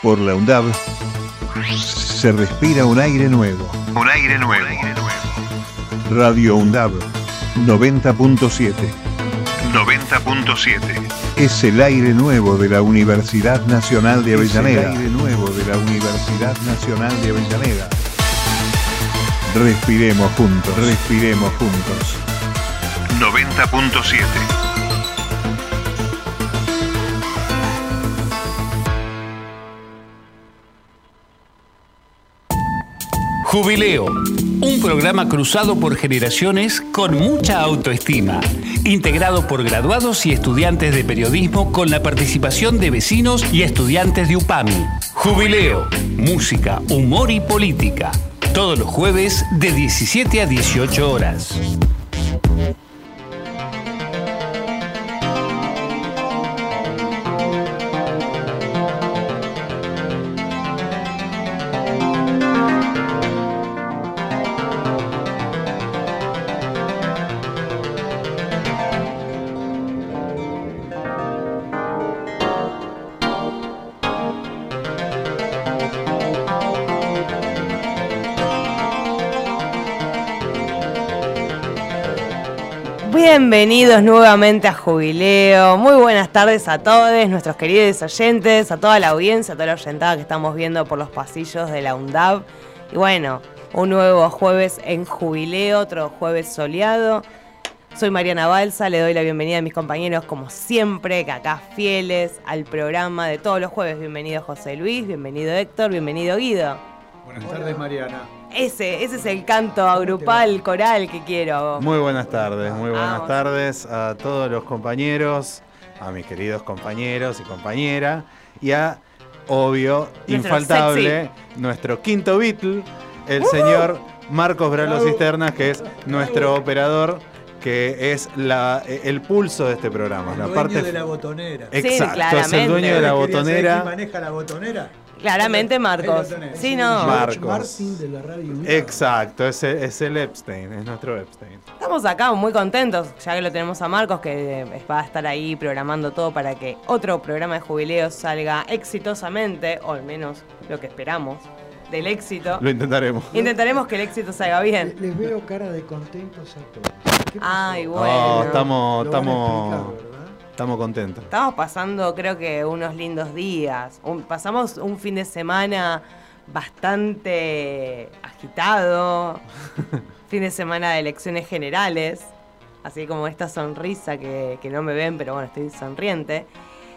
Por la UNDAB se respira un aire nuevo. Un aire nuevo. Radio UNDAB 90.7. 90.7. Es el aire nuevo de la Universidad Nacional de Avellaneda. Es el aire nuevo de la Universidad Nacional de Avellaneda. Respiremos juntos. Respiremos juntos. 90.7. Jubileo, un programa cruzado por generaciones con mucha autoestima, integrado por graduados y estudiantes de periodismo con la participación de vecinos y estudiantes de UPAMI. Jubileo, música, humor y política, todos los jueves de 17 a 18 horas. Bienvenidos nuevamente a Jubileo. Muy buenas tardes a todos nuestros queridos oyentes, a toda la audiencia, a toda la oyentada que estamos viendo por los pasillos de la UNDAB. Y bueno, un nuevo jueves en Jubileo, otro jueves soleado. Soy Mariana Balsa, le doy la bienvenida a mis compañeros como siempre, que acá fieles al programa de todos los jueves. Bienvenido José Luis, bienvenido Héctor, bienvenido Guido. Buenas tardes, Mariana. Ese es el canto agrupal, coral que quiero. Muy buenas tardes a todos los compañeros, a mis queridos compañeros y compañeras, y a, obvio, infaltable, nuestro quinto Beatle, el señor Marcos Bralo Cisternas, que es nuestro operador, que es el pulso de este programa. El dueño de la botonera. Exacto, es el dueño de la botonera. ¿Quién maneja la botonera? Claramente Marcos. Sí, no. Marcos. Martin de la radio. Exacto, es el Epstein, es nuestro Epstein. Estamos acá muy contentos, ya que lo tenemos a Marcos, que va a estar ahí programando todo para que otro programa de Jubileo salga exitosamente, o al menos lo que esperamos del éxito. Lo intentaremos. Intentaremos que el éxito salga bien. Les veo cara de contentos a todos. ¿Qué pasó? Ay, bueno. Estamos contentos. Estamos pasando, creo que, unos lindos días. Pasamos un fin de semana bastante agitado. Fin de semana de elecciones generales. Así como esta sonrisa que no me ven, pero bueno, estoy sonriente.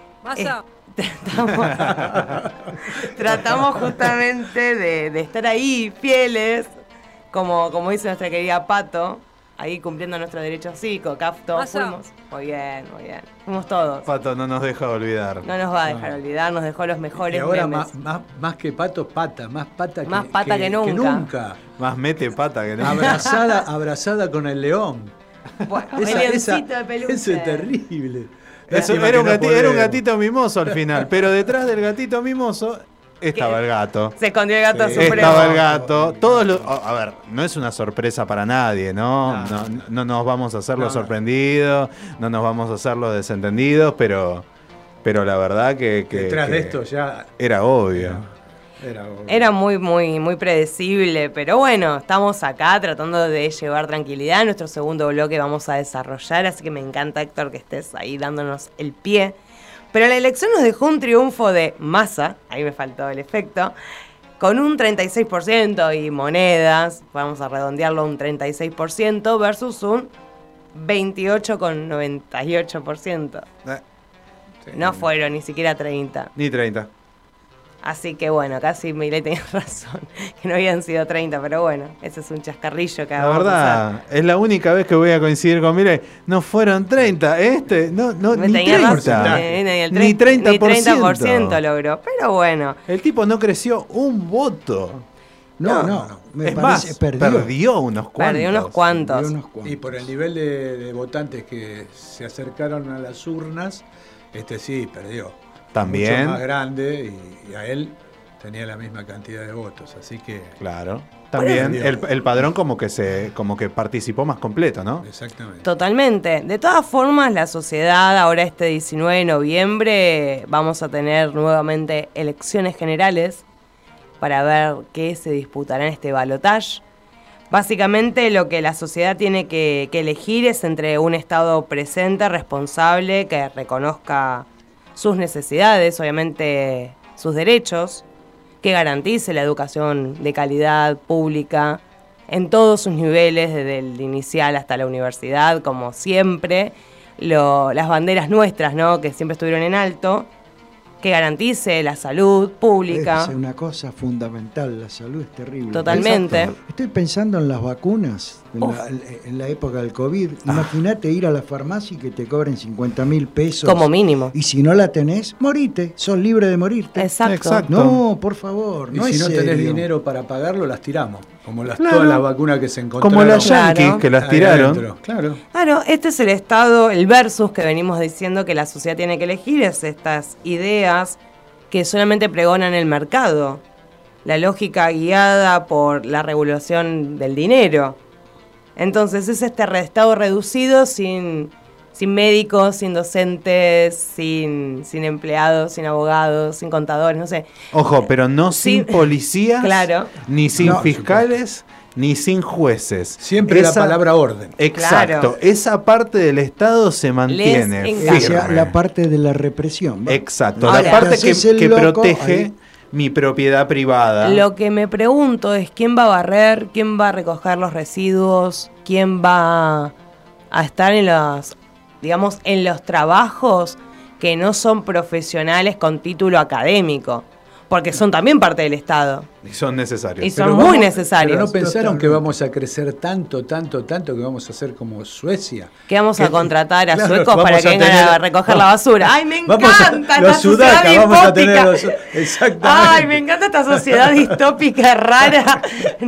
Tratamos justamente de estar ahí, fieles, como dice nuestra querida Pato. Ahí cumpliendo nuestros derechos cívicos, acá todos fuimos. Muy bien. Fuimos todos. Pato no nos deja olvidar. No nos va a dejar olvidar, nos dejó los mejores y ahora memes. Más que Pato, pata. Más pata que nunca. Más mete pata que nunca. Abrazada con el león. Bueno, el leoncito de peluche. Eso es terrible. Eso, era un gatito mimoso al final, pero detrás del gatito mimoso estaba el gato. Se escondió el gato supremo. Estaba el gato. A ver, no es una sorpresa para nadie, ¿no? No nos vamos a hacer los sorprendidos, no nos vamos a hacer los desentendidos, pero la verdad que detrás de esto ya era obvio. Era muy predecible, pero bueno, estamos acá tratando de llevar tranquilidad. Nuestro segundo bloque vamos a desarrollar, así que me encanta, Héctor, que estés ahí dándonos el pie. Pero la elección nos dejó un triunfo de Massa, ahí me faltó el efecto, con un 36% y monedas, vamos a redondearlo a un 36% versus un 28,98%. No fueron ni siquiera 30. Ni 30. Así que bueno, casi Milei tenía razón, que no habían sido 30, pero bueno, ese es un chascarrillo que la verdad, es la única vez que voy a coincidir con Milei. No fueron 30, ni 30. Ni 30% logró, pero bueno. El tipo no creció un voto. No. Es más, perdió unos cuantos. Y por el nivel de votantes que se acercaron a las urnas, sí, perdió. También. Mucho más grande y a él tenía la misma cantidad de votos, así que... Claro. también el padrón como que participó más completo, ¿no? Exactamente. Totalmente. De todas formas, la sociedad, ahora este 19 de noviembre, vamos a tener nuevamente elecciones generales para ver qué se disputará en este balotaje. Básicamente lo que la sociedad tiene que elegir es entre un Estado presente, responsable, que reconozca sus necesidades, obviamente sus derechos, que garantice la educación de calidad pública en todos sus niveles, desde el inicial hasta la universidad, como siempre, las banderas nuestras, ¿no?, que siempre estuvieron en alto, que garantice la salud pública. Es una cosa fundamental, la salud es terrible. Totalmente. Exacto. Estoy pensando en las vacunas, en la época del COVID. Imagínate ir a la farmacia y que te cobren 50.000 pesos. Como mínimo. Y si no la tenés, morite, sos libre de morirte. Exacto. No, por favor, Y no si es no serio. tenés dinero para pagarlo, las tiramos. Como Claro. todas las vacunas que se encontraron. Como las yanquis, Claro. que las ahí tiraron. adentro. Claro. Claro, este es el Estado, el versus que venimos diciendo que la sociedad tiene que elegir, es estas ideas que solamente pregonan el mercado, la lógica guiada por la regulación del dinero. Entonces es este Estado reducido sin médicos, sin docentes, sin empleados, sin abogados, sin contadores, no sé. Ojo, pero no sin policías, Claro. ni sin No, fiscales, ni sin jueces. Siempre la palabra orden. Exacto. Claro. Esa parte del Estado se mantiene Les encanta. O sea, firme. la parte de la represión. ¿va? Exacto. Ahora, la parte te haces el que loco, protege ahí. mi propiedad privada. Lo que me pregunto es quién va a barrer, quién va a recoger los residuos, quién va a estar en los trabajos que no son profesionales con título académico, porque son también parte del Estado Y son necesarios. y son muy necesarios. Pero no pensaron Totalmente. que vamos a crecer tanto que vamos a ser como Suecia. Que vamos a contratar a Claro, suecos vamos para que a vengan tener- a recoger la basura. ¡Ay, me Vamos a- encanta los esta sociedad sudacas, vamos a tener distópica! exactamente. ¡Ay, me encanta esta sociedad distópica rara!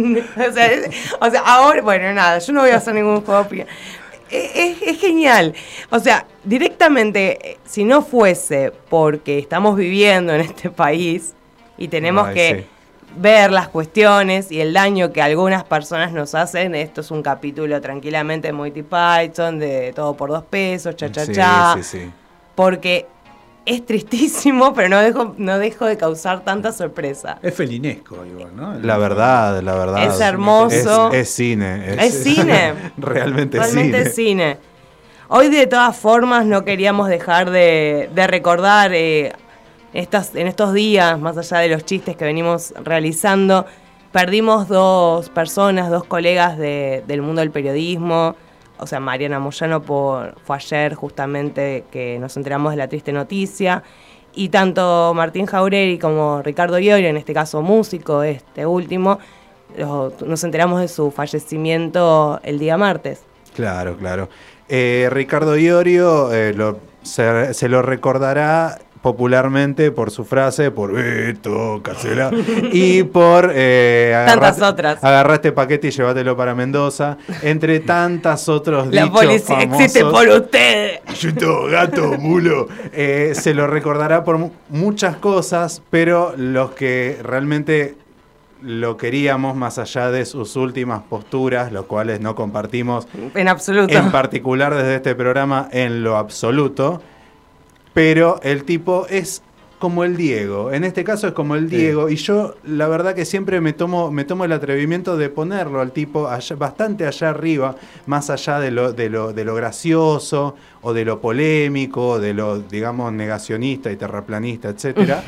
o sea, ahora, bueno, nada, yo no voy a hacer ningún juego de opinión. Es genial. O sea, directamente, si no fuese porque estamos viviendo en este país y tenemos Ay, que ver las cuestiones y el daño que algunas personas nos hacen, esto es un capítulo tranquilamente de Monty Python, de todo por 2 pesos, cha. Sí. Porque es tristísimo, pero no dejo de causar tanta sorpresa. Es felinesco, igual, ¿no? La verdad. Es hermoso. Es cine. Es cine. Realmente es cine. Hoy, de todas formas, no queríamos dejar de recordar en estos días, más allá de los chistes que venimos realizando, perdimos 2 personas, 2 colegas del mundo del periodismo. O sea, Mariana Moyano fue ayer justamente que nos enteramos de la triste noticia. Y tanto Martín Jauregui como Ricardo Iorio, en este caso músico, este último, nos enteramos de su fallecimiento el día martes. Claro. Ricardo Iorio se lo recordará popularmente por su frase, por Beto, Casela, y por tantas otras. Agarrá este paquete y llévatelo para Mendoza, entre tantas otros La dichos policía famosos. existe por ustedes. Yuto, gato, mulo. Se lo recordará por muchas cosas, pero los que realmente lo queríamos, más allá de sus últimas posturas, los cuales no compartimos En absoluto. en particular desde este programa en lo absoluto, pero el tipo es como el Diego, en este caso es como el Diego, y yo la verdad que siempre me tomo el atrevimiento de ponerlo al tipo bastante allá arriba, más allá de lo gracioso, o de lo polémico, de lo, digamos, negacionista y terraplanista, etcétera.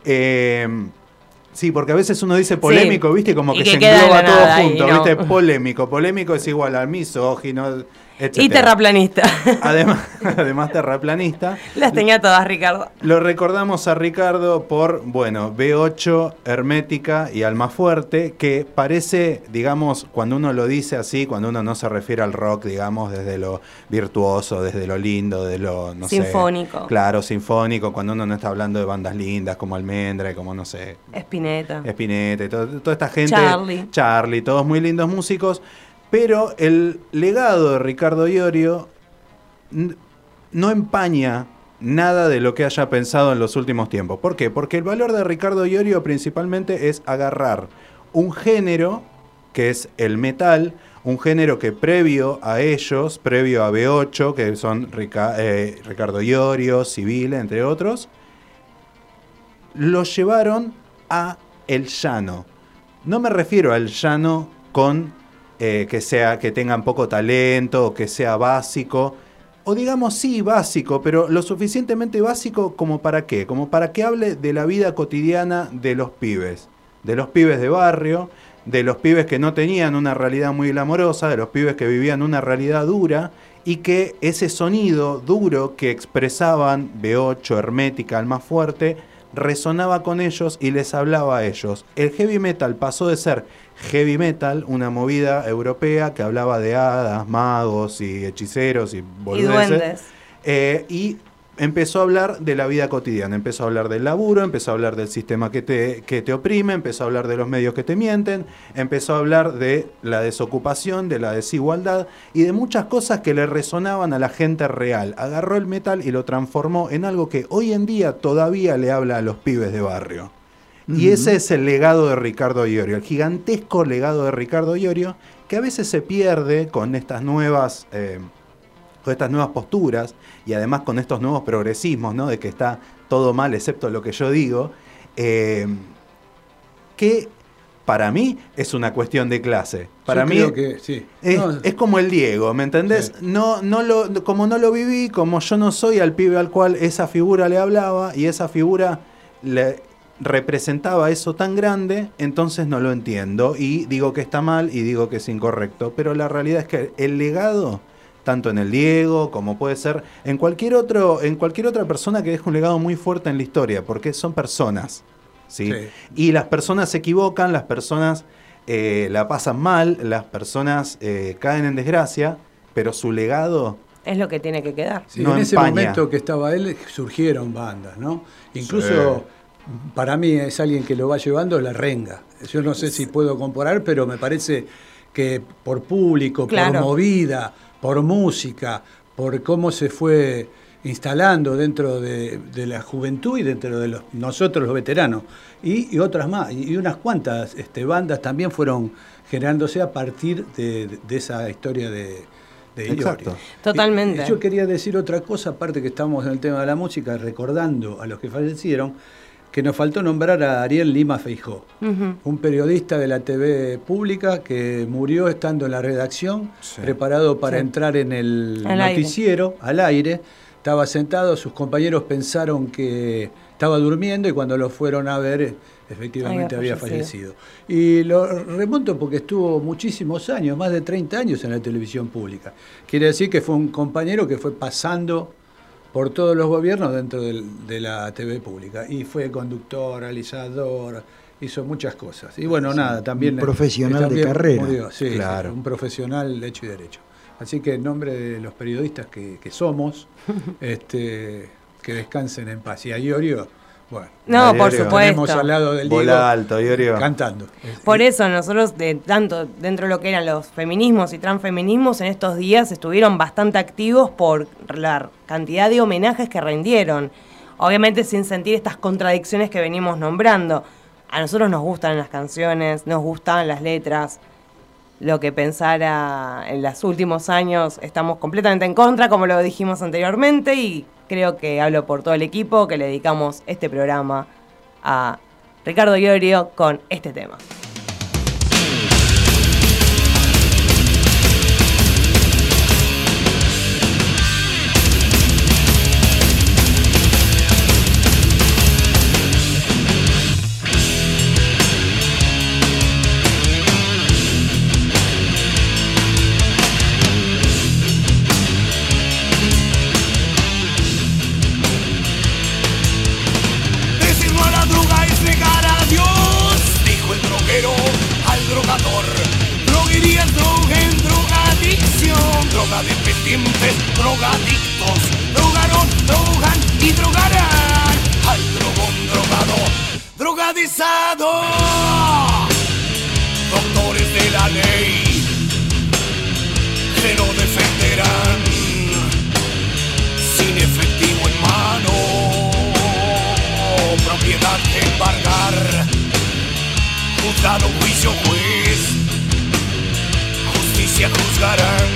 Sí, porque a veces uno dice polémico, Sí. ¿viste? Como Y que que se queda en engloba la todo nada y junto, no. ¿viste? Polémico. Polémico es igual al misógino, etcétera. Y terraplanista. Además terraplanista. Las tenía todas, Ricardo. Lo recordamos a Ricardo por, bueno, B8, Hermética y Almafuerte, que parece, digamos, cuando uno lo dice así, cuando uno no se refiere al rock, digamos, desde lo virtuoso, desde lo lindo, de lo, no sé. Sinfónico. Claro, sinfónico, cuando uno no está hablando de bandas lindas como Almendra y como, no sé, Spinetta. Spinetta y toda esta gente. Charlie, todos muy lindos músicos. Pero el legado de Ricardo Iorio no empaña nada de lo que haya pensado en los últimos tiempos. ¿Por qué? Porque el valor de Ricardo Iorio principalmente es agarrar un género que es el metal, un género que previo a ellos, previo a B8, que son Ricardo Iorio, Civile, entre otros, los llevaron a el llano. No me refiero al llano con que tengan poco talento, o que sea básico, o digamos sí básico, pero lo suficientemente básico como para qué, como para que hable de la vida cotidiana de los pibes de barrio, de los pibes que no tenían una realidad muy glamorosa, de los pibes que vivían una realidad dura, y que ese sonido duro que expresaban B8, Hermética, Alma Fuerte, resonaba con ellos y les hablaba a ellos. El heavy metal pasó de ser heavy metal, una movida europea que hablaba de hadas, magos y hechiceros y boludeces, y duendes. Y empezó a hablar de la vida cotidiana, empezó a hablar del laburo, empezó a hablar del sistema que te oprime, empezó a hablar de los medios que te mienten, empezó a hablar de la desocupación, de la desigualdad y de muchas cosas que le resonaban a la gente real. Agarró el metal y lo transformó en algo que hoy en día todavía le habla a los pibes de barrio. Y ese es el legado de Ricardo Iorio, el gigantesco legado de Ricardo Iorio, que a veces se pierde con estas nuevas posturas y además con estos nuevos progresismos, ¿no? De que está todo mal excepto lo que yo digo, que para mí es una cuestión de clase. Para mí creo que, sí. es como el Diego, ¿me entendés? Sí. Como no lo viví, como yo no soy al pibe al cual esa figura le hablaba y esa figura le representaba eso tan grande, entonces no lo entiendo y digo que está mal y digo que es incorrecto, pero la realidad es que el legado, tanto en el Diego como puede ser en cualquier otra persona que deje un legado muy fuerte en la historia, porque son personas, ¿sí? Sí. Y las personas se equivocan, las personas la pasan mal, las personas caen en desgracia, pero su legado es lo que tiene que quedar. Sí, no en ese momento que estaba él surgieron bandas, ¿no? Incluso para mí es alguien que lo va llevando la Renga. Yo no sé si puedo comparar, pero me parece que por público, claro, por movida, por música, por cómo se fue instalando dentro de la juventud y dentro de nosotros los veteranos, y otras más, y unas cuantas bandas también fueron generándose a partir de esa historia de Iorio. Totalmente. Yo quería decir otra cosa, aparte que estamos en el tema de la música, recordando a los que fallecieron, que nos faltó nombrar a Ariel Lima Feijó, un periodista de la TV pública que murió estando en la redacción, preparado para entrar en el noticiero, al aire. Estaba sentado, sus compañeros pensaron que estaba durmiendo y cuando lo fueron a ver, efectivamente había fallecido. Y lo remonto porque estuvo muchísimos años, más de 30 años en la televisión pública. Quiere decir que fue un compañero que fue pasando por todos los gobiernos dentro de la TV pública. Y fue conductor, realizador, hizo muchas cosas. Y bueno, nada, también... Un profesional de carrera. Murió, sí, claro. Un profesional de hecho y derecho. Así que en nombre de los periodistas que somos, que descansen en paz. Y a Iorio, bueno... No, por supuesto. Tenemos al lado del Diego alto, Iorio. Cantando. Por eso nosotros, tanto dentro de lo que eran los feminismos y transfeminismos, en estos días estuvieron bastante activos por la cantidad de homenajes que rindieron. Obviamente sin sentir estas contradicciones que venimos nombrando. A nosotros nos gustan las canciones, nos gustan las letras. Lo que pensara en los últimos años estamos completamente en contra, como lo dijimos anteriormente, y creo que hablo por todo el equipo que le dedicamos este programa a Ricardo Iorio con este tema. Drogadependentes, drogadictos, drogaron, drogan y drogarán al drogón drogado, drogadizado. Doctores de la ley que lo defenderán sin efectivo en mano, propiedad que embargar, juzgado, juicio, juez, justicia juzgarán.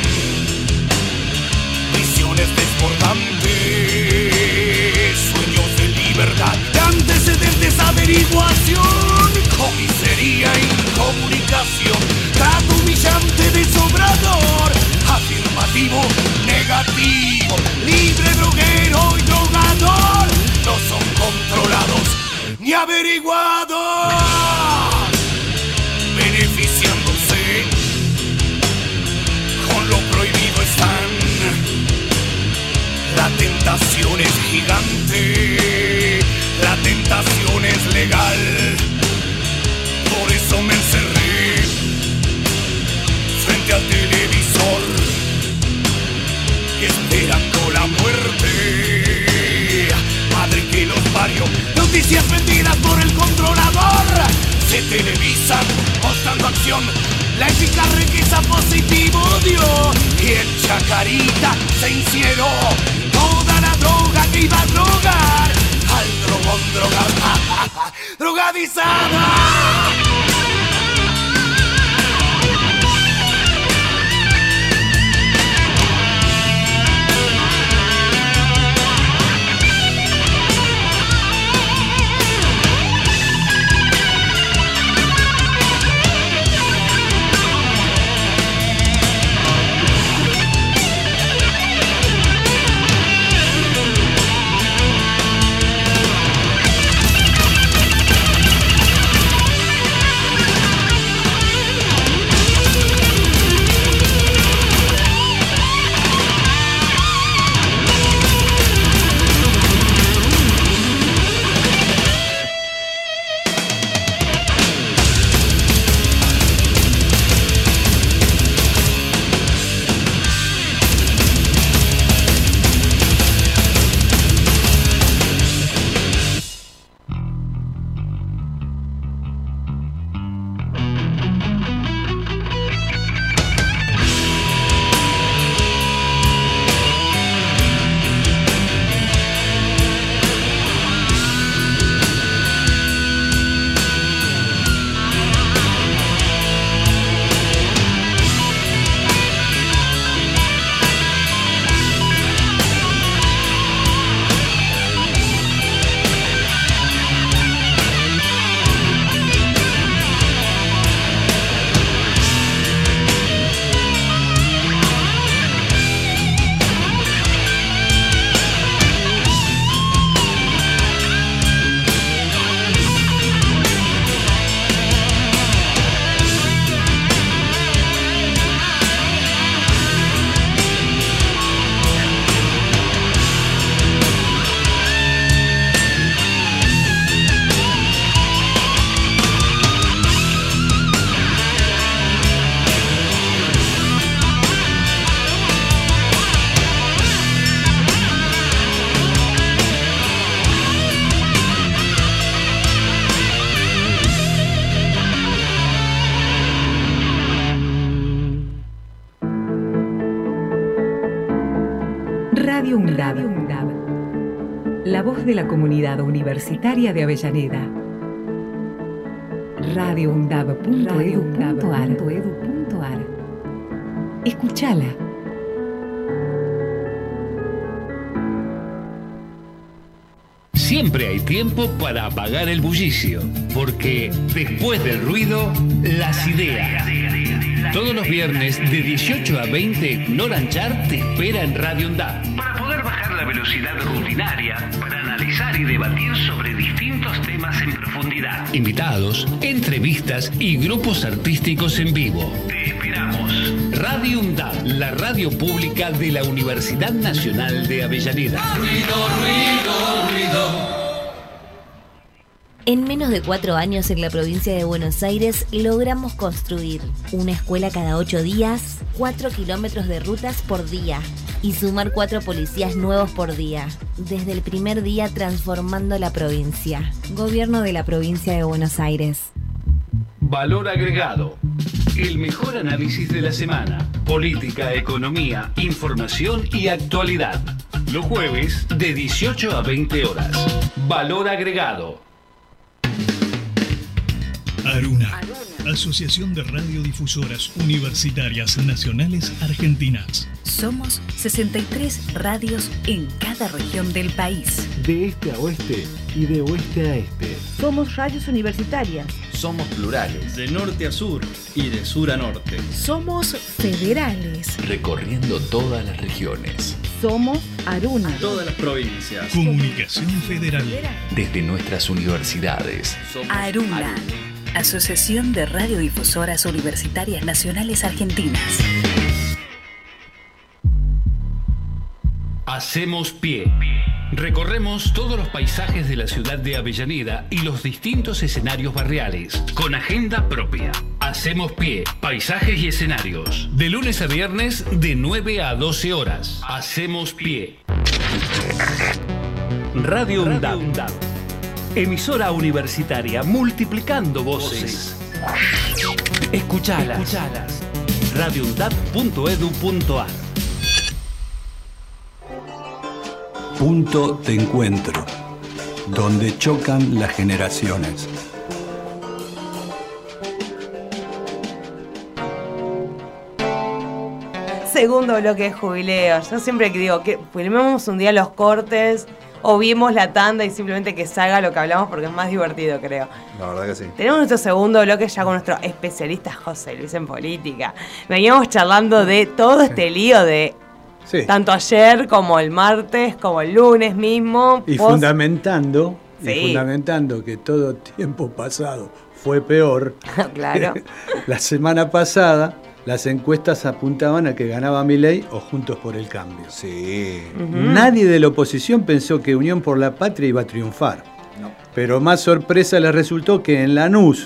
Visiones desbordantes, sueños de libertad, antecedentes, averiguación, comisaría, incomunicación, trato humillante de sobrador, afirmativo, negativo, libre, droguero y drogador, no son controlados ni averiguados, beneficiándose, con lo prohibido están. La tentación es gigante, la tentación es legal, por eso me encerré frente al televisor, esperando la muerte, madre que los parió. Noticias vendidas por el controlador se televisan mostrando acción, la épica riqueza positivo dio, y en Chacarita se incineró toda la droga que iba a drogar al drogón drogadizada. Radio UNDAB, la voz de la comunidad universitaria de Avellaneda. radioundab.edu.ar. Escúchala. Siempre hay tiempo para apagar el bullicio, porque después del ruido, las ideas. Todos los viernes de 18 a 20, Noran Char te espera en Radio UNDAB para poder bajar la velocidad rutinaria, para analizar y debatir sobre distintos temas en profundidad. Invitados, entrevistas y grupos artísticos en vivo. Te esperamos. Radio UNDAB, la radio pública de la Universidad Nacional de Avellaneda. Ruido, ruido, ruido. En menos de 4 años en la provincia de Buenos Aires logramos construir una escuela cada 8 días, 4 kilómetros de rutas por día y sumar 4 policías nuevos por día. Desde el primer día transformando la provincia. Gobierno de la provincia de Buenos Aires. Valor agregado. El mejor análisis de la semana. Política, economía, información y actualidad. Los jueves de 18 a 20 horas. Valor agregado. Aruna. Asociación de Radiodifusoras Universitarias Nacionales Argentinas. Somos 63 radios en cada región del país. De este a oeste y de oeste a este. Somos radios universitarias. Somos plurales. De norte a sur y de sur a norte. Somos federales. Recorriendo todas las regiones. Somos Aruna. Todas las provincias. Comunicación Federal. Desde nuestras universidades. Aruna. Asociación de Radiodifusoras Universitarias Nacionales Argentinas. Hacemos pie. Recorremos todos los paisajes de la ciudad de Avellaneda y los distintos escenarios barriales, con agenda propia. Hacemos pie, paisajes y escenarios. De lunes a viernes, de 9 a 12 horas. Hacemos pie. Radio UNDAB. Emisora universitaria multiplicando voces. Escuchalas. radioundab.edu.ar. Punto de encuentro, donde chocan las generaciones. Segundo bloque de jubileo. Yo siempre que digo que filmemos un día los cortes o vimos la tanda y simplemente que salga lo que hablamos porque es más divertido, creo. La verdad que sí. Tenemos nuestro segundo bloque ya con nuestro especialista José Luis en política. Veníamos charlando de todo este lío de sí. Tanto ayer como el martes, como el lunes mismo. Y fundamentando que todo tiempo pasado fue peor. Claro. La semana pasada las encuestas apuntaban a que ganaba Milei o Juntos por el Cambio. Sí. Nadie de la oposición pensó que Unión por la Patria iba a triunfar. No. Pero más sorpresa les resultó que en Lanús,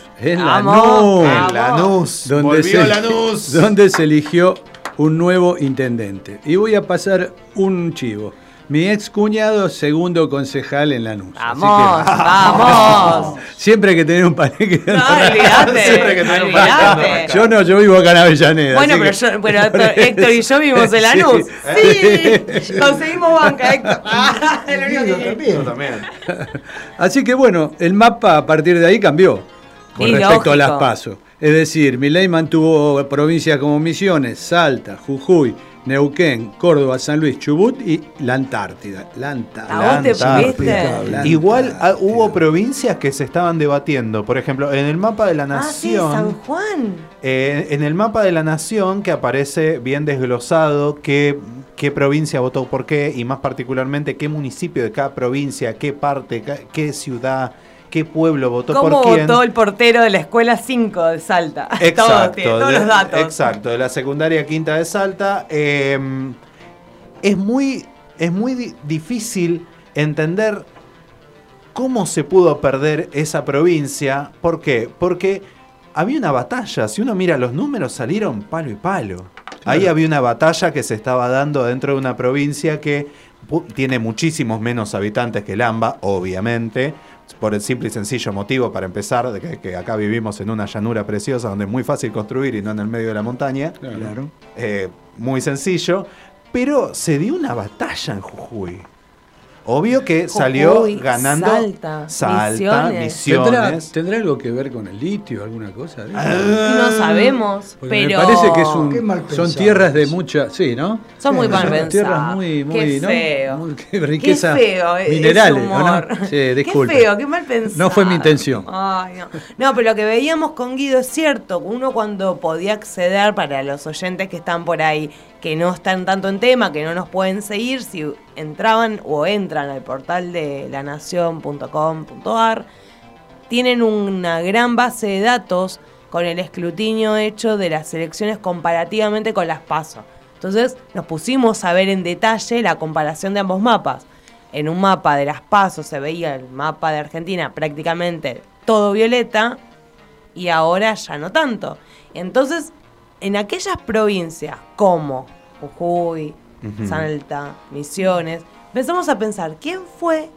donde se eligió un nuevo intendente. Y voy a pasar un chivo. Mi ex cuñado, segundo concejal en Lanús. ¡Vamos! Siempre hay que tener un paneque. No, olvidate. Yo vivo acá en Avellaneda. Bueno, Héctor y yo vivimos en Lanús. Sí. Conseguimos banca, Héctor. Yo también. Así que bueno, el mapa a partir de ahí cambió con respecto a las PASO. Es decir, Milei mantuvo provincias como Misiones, Salta, Jujuy, Neuquén, Córdoba, San Luis, Chubut y la Antártida. Igual hubo provincias que se estaban debatiendo. Por ejemplo, en el mapa de la Nación. San Juan. En el mapa de la Nación que aparece bien desglosado qué provincia votó por qué y más particularmente qué municipio de cada provincia, qué parte, qué ciudad, qué pueblo votó por quién. ¿Cómo votó el portero de la escuela 5 de Salta? Exacto. Todos los datos. Exacto, de la secundaria 5 de Salta. Es muy difícil entender cómo se pudo perder esa provincia. ¿Por qué? Porque había una batalla. Si uno mira los números, salieron palo y palo. Claro. Ahí había una batalla que se estaba dando dentro de una provincia que tiene muchísimos menos habitantes que el AMBA, obviamente, por el simple y sencillo motivo, para empezar, de que acá vivimos en una llanura preciosa donde es muy fácil construir y no en el medio de la montaña. Claro. Muy sencillo. Pero se dio una batalla en Jujuy. Obvio que salió ganando Salta, Misiones. ¿Tendrá algo que ver con el litio, alguna cosa? No sabemos, pero me parece que son tierras de mucha, sí, ¿no? Son muy mal pensadas. Tierras muy, qué ¿no? feo. Qué riqueza minerales, ese humor. ¿No? Sí, disculpe. Qué feo, qué mal pensado. No fue mi intención. Ay, no, pero lo que veíamos con Guido es cierto. Uno cuando podía acceder, para los oyentes que están por ahí, que no están tanto en tema, que no nos pueden seguir, si entraban o entran al portal de lanacion.com.ar, tienen una gran base de datos con el escrutinio hecho de las elecciones comparativamente con las PASO. Entonces nos pusimos a ver en detalle la comparación de ambos mapas. En un mapa de las PASO se veía el mapa de Argentina prácticamente todo violeta y ahora ya no tanto. Entonces, en aquellas provincias como Jujuy, Salta, Misiones, empezamos a pensar, ¿qué fue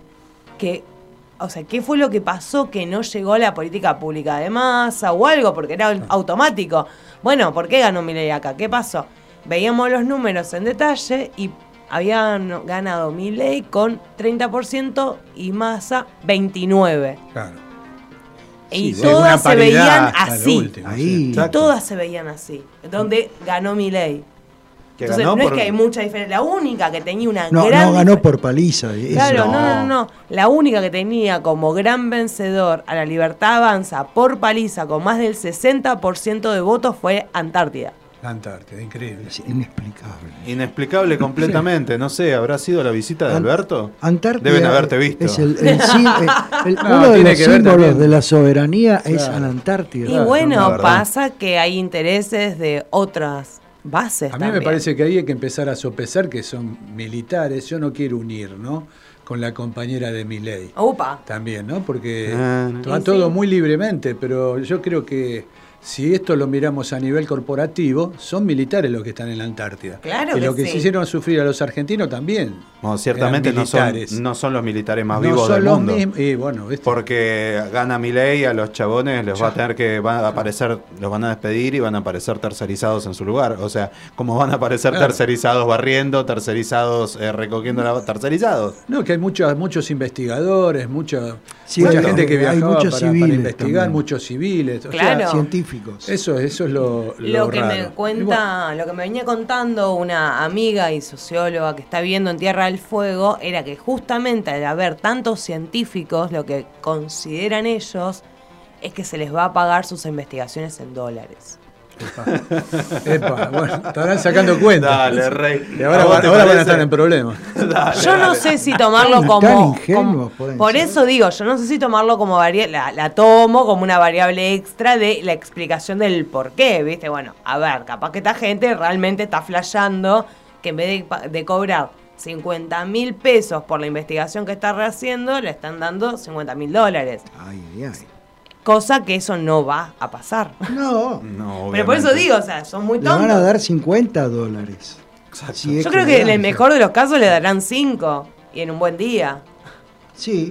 lo que pasó que no llegó a la política pública de masa o algo? Porque era automático. Bueno, ¿por qué ganó Milei acá? ¿Qué pasó? Veíamos los números en detalle y habían ganado Milei con 30% y Massa 29%. Claro. Y todas se veían así. Y todas se veían así. Donde ganó Milei. Entonces no es que hay mucha diferencia. La única que tenía una gran... No ganó por paliza. Claro, no. La única que tenía como gran vencedor a La Libertad Avanza por paliza con más del 60% de votos fue Antártida. La Antártida, increíble. Es inexplicable. Inexplicable completamente. No sé, ¿habrá sido la visita de Alberto? Antártida. Deben haberte visto. Es uno de los símbolos de la soberanía es la Antártida. Y bueno, pasa que hay intereses de otras bases. A mí me parece que ahí hay que empezar a sopesar que son militares. Yo no quiero unir, ¿no? Con la compañera de Milei. Upa. También, ¿no? Porque va todo muy libremente, pero yo creo que si esto lo miramos a nivel corporativo, son militares los que están en la Antártida. Claro y lo que se hicieron sufrir a los argentinos también. Bueno, ciertamente no son los militares más vivos del mundo. Y bueno, porque gana Milei, a los chabones les va a tener que aparecer, los van a despedir y van a aparecer tercerizados en su lugar. O sea, como van a aparecer tercerizados barriendo, tercerizados recogiendo tercerizados. No, que hay muchos investigadores, mucha gente que viajaba para investigar, también. Muchos civiles, claro. Científicos. Eso es lo que raro. me cuenta, lo que me venía contando una amiga y socióloga que está viendo en Tierra del Fuego era que justamente al haber tantos científicos, lo que consideran ellos es que se les va a pagar sus investigaciones en dólares. Epa, bueno, estarán sacando cuentas. Dale, rey. Y ahora van a estar en problemas. Yo no sé si tomarlo como por eso digo, yo no sé si tomarlo como la tomo como una variable extra de la explicación del por qué, ¿viste? Bueno, a ver, capaz que esta gente realmente está flasheando que en vez de cobrar 50.000 pesos por la investigación que está rehaciendo, le están dando $50.000. Ay. Cosa que eso no va a pasar. No, pero por eso digo, o sea, son muy tontos. Le van a dar $50. Exacto. Yo creo que en el mejor de los casos le darán 5 y en un buen día. Sí.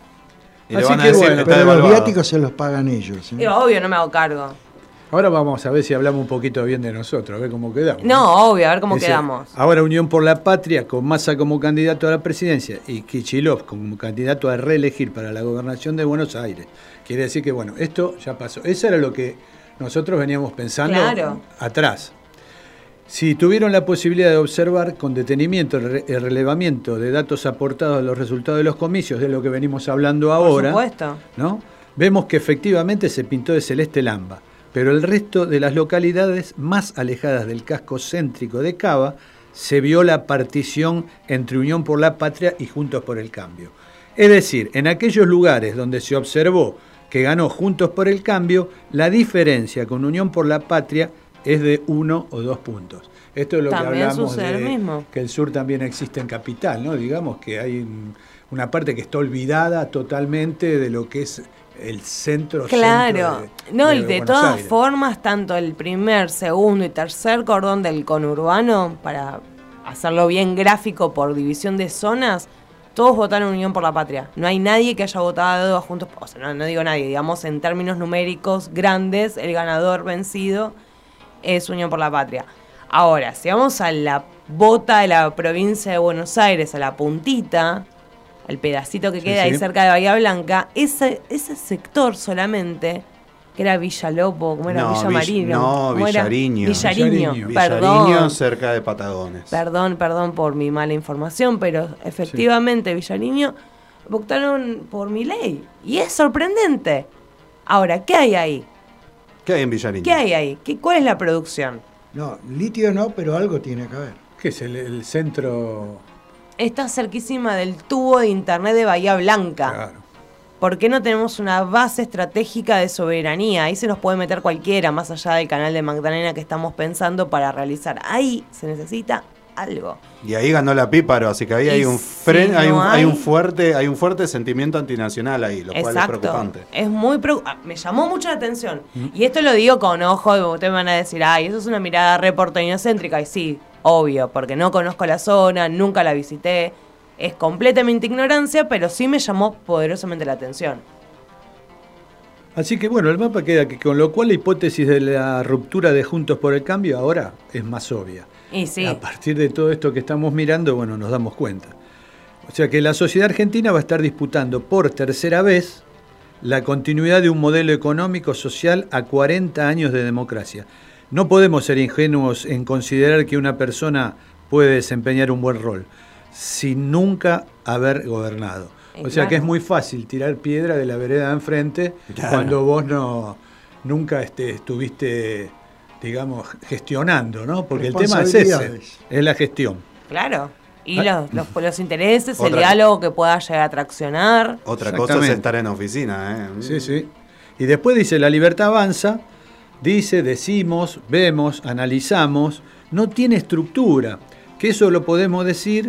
Y así que bueno, pero los viáticos se los pagan ellos. Y obvio, no me hago cargo. Ahora vamos a ver si hablamos un poquito bien de nosotros, a ver cómo quedamos. No, obvio, a ver cómo quedamos. Ahora Unión por la Patria, con Massa como candidato a la presidencia y Kicillof como candidato a reelegir para la gobernación de Buenos Aires. Quiere decir que, bueno, esto ya pasó. Eso era lo que nosotros veníamos pensando atrás. Si tuvieron la posibilidad de observar con detenimiento el relevamiento de datos aportados a los resultados de los comicios, de lo que venimos hablando ahora, por supuesto, ¿no? Vemos que efectivamente se pintó de celeste Lamba, pero el resto de las localidades más alejadas del casco céntrico de Cava se vio la partición entre Unión por la Patria y Juntos por el Cambio. Es decir, en aquellos lugares donde se observó que ganó Juntos por el Cambio, la diferencia con Unión por la Patria es de 1 o 2 puntos. Esto es lo también que hablamos sucede mismo. Que el sur también existe en Capital, ¿no? Digamos que hay una parte que está olvidada totalmente de lo que es el centro. Claro, de todas Aires. Formas, tanto el primer, segundo y tercer cordón del conurbano, para hacerlo bien gráfico por división de zonas, todos votaron Unión por la Patria. No hay nadie que haya votado a Juntos, o sea, no digo nadie, digamos en términos numéricos grandes, el ganador vencido es Unión por la Patria. Ahora, si vamos a la bota de la provincia de Buenos Aires, a la puntita, el pedacito que queda ahí cerca de Bahía Blanca, ese sector solamente, que era Villalopo, ¿cómo era? Villa Marino. No, Villariño. Perdón. Cerca de Patagones. Perdón por mi mala información, pero efectivamente Villariño votaron por Milei. Y es sorprendente. Ahora, ¿qué hay ahí? ¿Qué hay en Villariño? ¿Qué hay ahí? ¿Cuál es la producción? No, litio no, pero algo tiene que haber. ¿Qué es el centro? Está cerquísima del tubo de internet de Bahía Blanca. Claro. ¿Por qué no tenemos una base estratégica de soberanía? Ahí se nos puede meter cualquiera, más allá del canal de Magdalena que estamos pensando para realizar. Ahí se necesita algo. Y ahí ganó la Píparo, así que ahí hay un hay un fuerte sentimiento antinacional ahí, lo cual es preocupante. Es muy me llamó mucho la atención. Y esto lo digo con ojo, ustedes me van a decir, ay, eso es una mirada re porteñocéntrica. Y sí, obvio, porque no conozco la zona, nunca la visité. Es completamente ignorancia, pero sí me llamó poderosamente la atención. Así que bueno, el mapa queda que con lo cual la hipótesis de la ruptura de Juntos por el Cambio ahora es más obvia. Y sí. A partir de todo esto que estamos mirando, bueno, nos damos cuenta. O sea que la sociedad argentina va a estar disputando por tercera vez la continuidad de un modelo económico social a 40 años de democracia. No podemos ser ingenuos en considerar que una persona puede desempeñar un buen rol sin nunca haber gobernado. O sea que es muy fácil tirar piedra de la vereda de enfrente cuando vos nunca estuviste, digamos, gestionando, ¿no? Porque el tema es ese, es la gestión. Claro. Y los intereses, el diálogo que pueda llegar a traccionar. Otra cosa es estar en oficina, ¿eh? Sí, sí. Y después dice, la libertad avanza, dice, decimos, vemos, analizamos, no tiene estructura, que eso lo podemos decir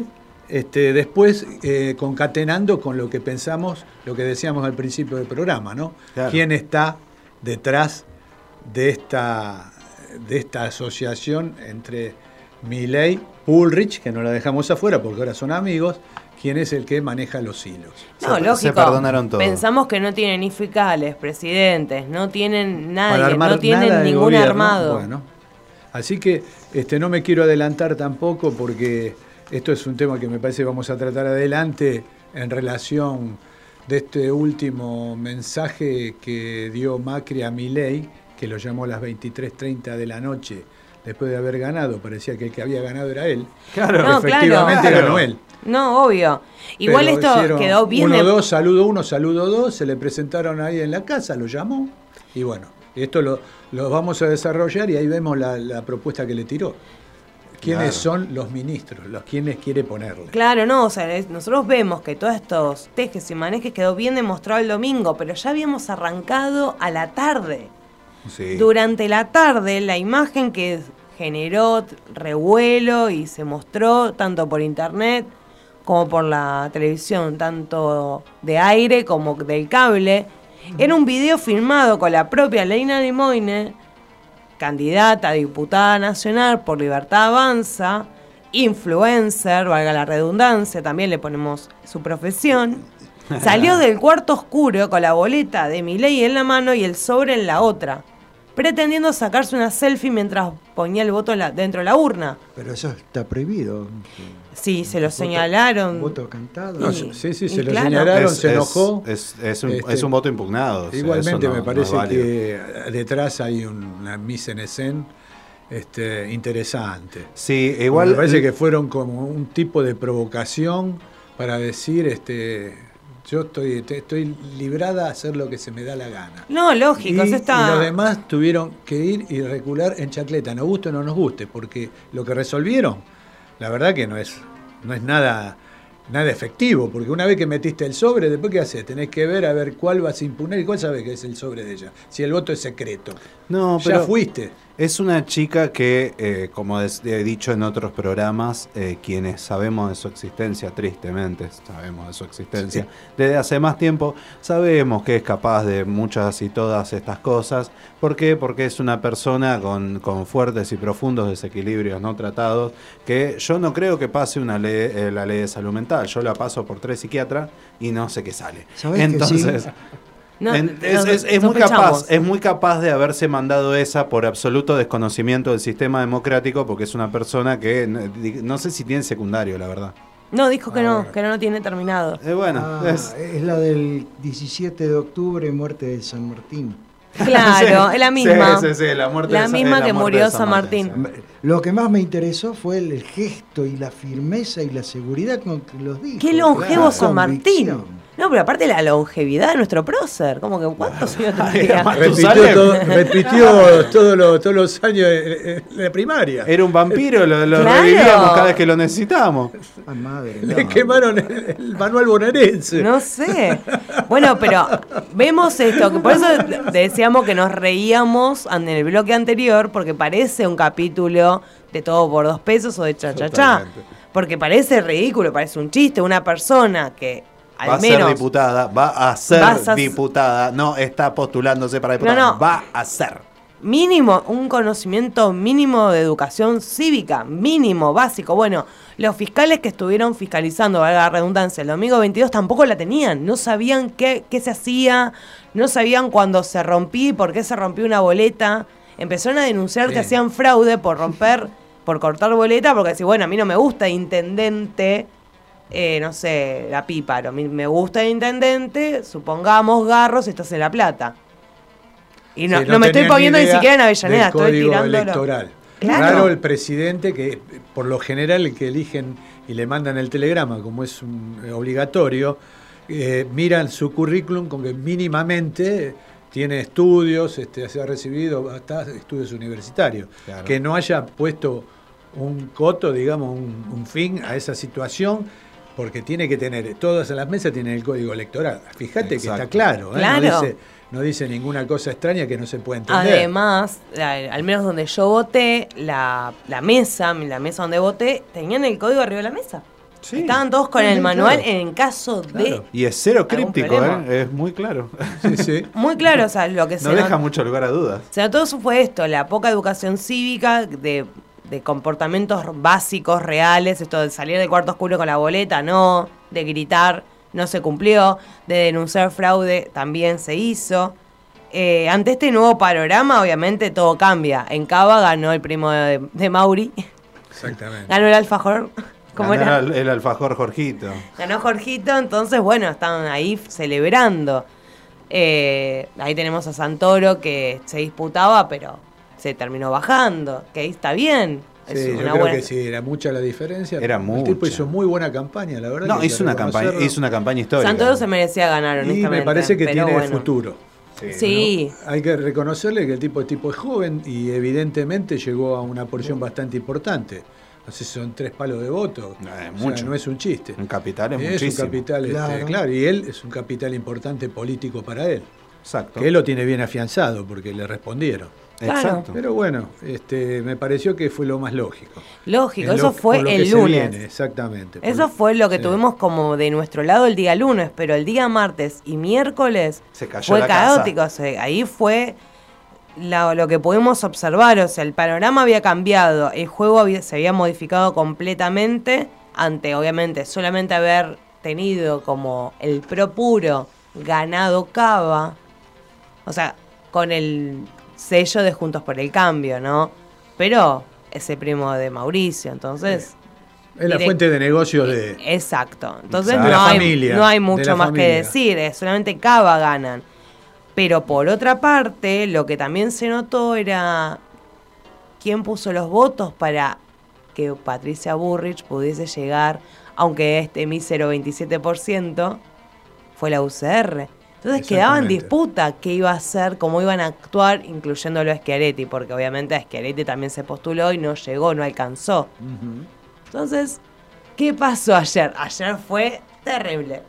después concatenando con lo que pensamos, lo que decíamos al principio del programa, ¿no? Claro. ¿Quién está detrás de esta asociación entre Milei, Bullrich, que no la dejamos afuera porque ahora son amigos, quién es el que maneja los hilos? No, lógico. Se perdonaron todos. Pensamos que no tienen ni fiscales, presidentes, no tienen nadie, no tienen ningún gobierno, armado. Bueno, así que no me quiero adelantar tampoco porque esto es un tema que me parece que vamos a tratar adelante en relación de este último mensaje que dio Macri a Milei, que lo llamó a las 23:30 de la noche después de haber ganado. Parecía que el que había ganado era él. Claro, no, efectivamente ganó él. No, obvio. Igual pero esto quedó bien. 1, 2, saludo 1, saludo 2, se le presentaron ahí en la casa, lo llamó y bueno, esto lo vamos a desarrollar y ahí vemos la propuesta que le tiró. ¿Quiénes son los ministros? ¿Quiénes quiere ponerle? Claro, no, o sea, nosotros vemos que todos estos tejes y manejes quedó bien demostrado el domingo, pero ya habíamos arrancado a la tarde. Sí. Durante la tarde, la imagen que generó revuelo y se mostró tanto por internet como por la televisión, tanto de aire como del cable, era un video filmado con la propia Leina Limoine, candidata a diputada nacional por Libertad Avanza, influencer, valga la redundancia, también le ponemos su profesión. Salió del cuarto oscuro con la boleta de Milei en la mano y el sobre en la otra, pretendiendo sacarse una selfie mientras ponía el voto dentro de la urna. Pero eso está prohibido. Sí, se lo señalaron. ¿Voto cantado? No, sí, se lo señalaron, se enojó. Es un voto impugnado. Igualmente me parece que detrás hay una mise en escena interesante. Sí, igual. Me parece que fueron como un tipo de provocación para decir, yo estoy librada a hacer lo que se me da la gana. No, lógico, y los demás tuvieron que ir y recular en chancleta, nos guste o no nos guste, porque lo que resolvieron, la verdad que no es nada efectivo, porque una vez que metiste el sobre, después ¿qué haces? Tenés que ver a ver cuál vas a impugnar y cuál sabes que es el sobre de ella. Si el voto es secreto. No, ya fuiste. Es una chica que, como he dicho en otros programas, quienes sabemos de su existencia, tristemente sabemos de su existencia, sí, desde hace más tiempo, sabemos que es capaz de muchas y todas estas cosas. ¿Por qué? Porque es una persona con fuertes y profundos desequilibrios no tratados, que yo no creo que pase la ley de salud mental. Yo la paso por 3 psiquiatras y no sé qué sale. Entonces... Sí. Es muy capaz de haberse mandado esa por absoluto desconocimiento del sistema democrático, porque es una persona que no sé si tiene secundario, la verdad. No, dijo que no tiene terminado. Es la del 17 de octubre, muerte de San Martín. Claro, es la misma. Sí, la muerte la misma que murió San Martín. Lo que más me interesó fue el gesto y la firmeza y la seguridad con que los dijo. ¡Qué longevo San Martín! No, pero aparte la longevidad de nuestro prócer, como que ¿cuántos años tendría? Repitió todos los años de la primaria. Era un vampiro, lo revivíamos cada vez que lo necesitábamos. Ay, madre, Le quemaron el manual bonaerense. No sé. Bueno, pero vemos esto, que por eso decíamos que nos reíamos en el bloque anterior, porque parece un capítulo de Todo por 2 pesos o de Cha-Cha-Cha. Porque parece ridículo, parece un chiste, una persona que... Va a ser diputada, no está postulándose para diputada, va a ser. Mínimo, un conocimiento mínimo de educación cívica, mínimo, básico. Bueno, los fiscales que estuvieron fiscalizando, valga la redundancia, el domingo 22 tampoco la tenían, no sabían qué se hacía, no sabían cuándo se rompía y por qué se rompió una boleta. Empezaron a denunciar que hacían fraude por cortar boleta, porque decían, bueno, a mí no me gusta intendente no sé, la Píparo. Me gusta el intendente, supongamos Garros, estás en La Plata. Y no me estoy poniendo ni siquiera en Avellaneda, estoy tirándolo. Electoral. Claro, el presidente, que por lo general el que eligen y le mandan el telegrama, como es obligatorio, miran su currículum con que mínimamente tiene estudios, se ha recibido hasta estudios universitarios. Claro. Que no haya puesto un coto, digamos, un fin a esa situación, porque tiene que tener, todas las mesas tienen el código electoral. Fíjate que está claro, claro. No dice ninguna cosa extraña que no se pueda entender. Además, al menos donde yo voté, la mesa donde voté, tenían el código arriba de la mesa. Sí. Estaban todos con el manual en caso de... Y es cero críptico, es muy claro. Sí. Muy claro, o sea, lo que no deja mucho lugar a dudas. O sea, todo eso fue esto, la poca educación cívica de comportamientos básicos, reales, esto de salir del cuarto oscuro con la boleta, no, de gritar, no se cumplió, de denunciar fraude, también se hizo. Ante este nuevo panorama, obviamente todo cambia. En Cava ganó el primo de Mauri. Exactamente. Ganó el alfajor. ¿Cómo era? El alfajor Jorgito. Ganó Jorgito, entonces, bueno, están ahí celebrando. Ahí tenemos a Santoro, que se disputaba, pero se terminó bajando, que ahí está bien. Sí, yo creo que sí, era mucha la diferencia. Era mucha. El tipo hizo muy buena campaña, la verdad. No, hizo una campaña histórica. Santoro se merecía ganar, honestamente. Y me parece que tiene futuro. Sí. ¿No? Hay que reconocerle que el tipo es joven y evidentemente llegó a una porción bastante importante. No sé si son 3 palos de voto. No, es mucho. No es un chiste. Un capital es muchísimo. Es un capital, claro, y él es un capital importante político para él. Exacto. Que él lo tiene bien afianzado porque le respondieron. Claro. Exacto. Pero bueno, me pareció que fue lo más lógico. Lógico, eso fue el lunes. Exactamente. Eso fue lo que tuvimos como de nuestro lado el día lunes, pero el día martes y miércoles fue caótico. O sea, ahí fue lo que pudimos observar. O sea, el panorama había cambiado, el juego se había modificado completamente ante, obviamente, solamente haber tenido como el pro puro ganado Cava. O sea, con el sello de Juntos por el Cambio, ¿no? Pero ese primo de Mauricio, entonces... Es la fuente de negocios de... Exacto. Entonces no hay mucho más que decir, solamente Cava ganan. Pero por otra parte, lo que también se notó era quién puso los votos para que Patricia Bullrich pudiese llegar, aunque este mísero 27%, fue la UCR. Entonces quedaba en disputa qué iba a hacer, cómo iban a actuar, incluyéndolo a Schiaretti, porque obviamente a Schiaretti también se postuló y no llegó, no alcanzó. Uh-huh. Entonces, ¿qué pasó ayer? Ayer fue terrible.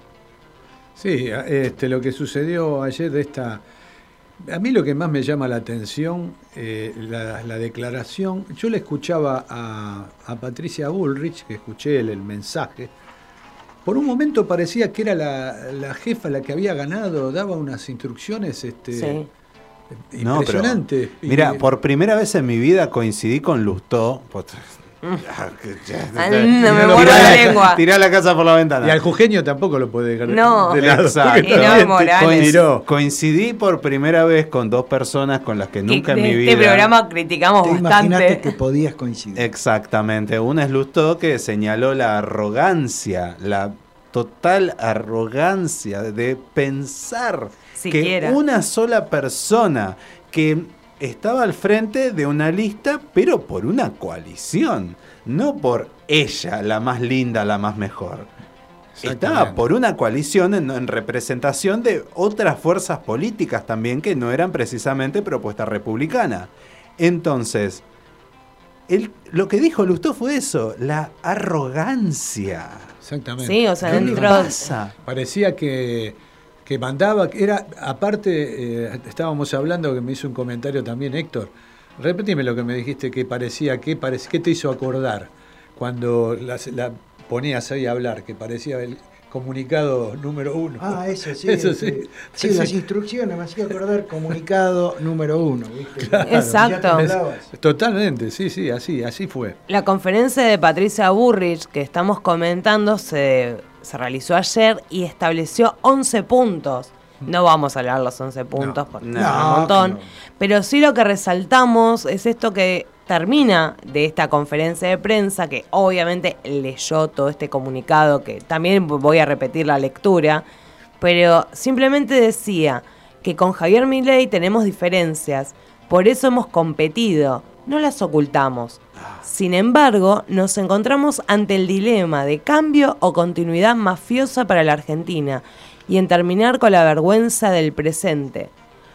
Sí, lo que sucedió ayer de esta... A mí lo que más me llama la atención, la declaración... Yo le escuchaba a Patricia Bullrich, que escuché el mensaje. Por un momento parecía que era la jefa la que había ganado, daba unas instrucciones impresionantes. No, mira, por primera vez en mi vida coincidí con Lustó. No me muero la lengua. Tirá la casa por la ventana. Y al jujeño tampoco lo puede dejar de lado. Exacto. Coincidí por primera vez con 2 personas con las que nunca en mi vida... Este programa criticamos bastante. Imagínate que podías coincidir. Exactamente. Una es Lustó, que señaló la arrogancia, la total arrogancia de pensar que una sola persona que estaba al frente de una lista, pero por una coalición, no por ella, la más linda, la más mejor. Estaba por una coalición en representación de otras fuerzas políticas también que no eran precisamente propuesta republicana. Entonces, lo que dijo Lustó fue eso, la arrogancia. Exactamente. Sí, o sea, parecía que mandaba, era, aparte, estábamos hablando, que me hizo un comentario también Héctor, repetime lo que me dijiste, ¿qué te hizo acordar cuando la ponías ahí a hablar, que parecía el comunicado número 1? Eso sí. Sí, las instrucciones me hacía acordar comunicado número 1, ¿viste? Claro, exacto. Totalmente, sí, así fue. La conferencia de Patricia Bullrich que estamos comentando se realizó ayer y estableció 11 puntos. No vamos a hablar los 11 puntos porque es un montón. Pero sí lo que resaltamos es esto que termina de esta conferencia de prensa, que obviamente leyó todo este comunicado, que también voy a repetir la lectura, pero simplemente decía que con Javier Milei tenemos diferencias, por eso hemos competido, no las ocultamos. Sin embargo, nos encontramos ante el dilema de cambio o continuidad mafiosa para la Argentina y en terminar con la vergüenza del presente.